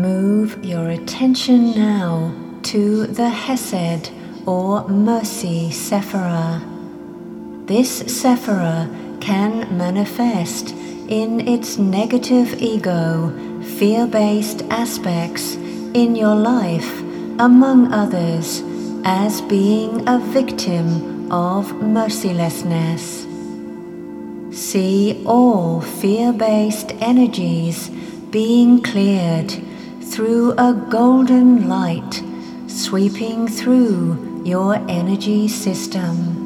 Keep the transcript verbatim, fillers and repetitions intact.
Move your attention now to the Hesed or Mercy Sephirah. This Sephirah can manifest in its negative ego, fear-based aspects in your life, among others, as being a victim of mercilessness. See all fear-based energies being cleared through a golden light sweeping through your energy system.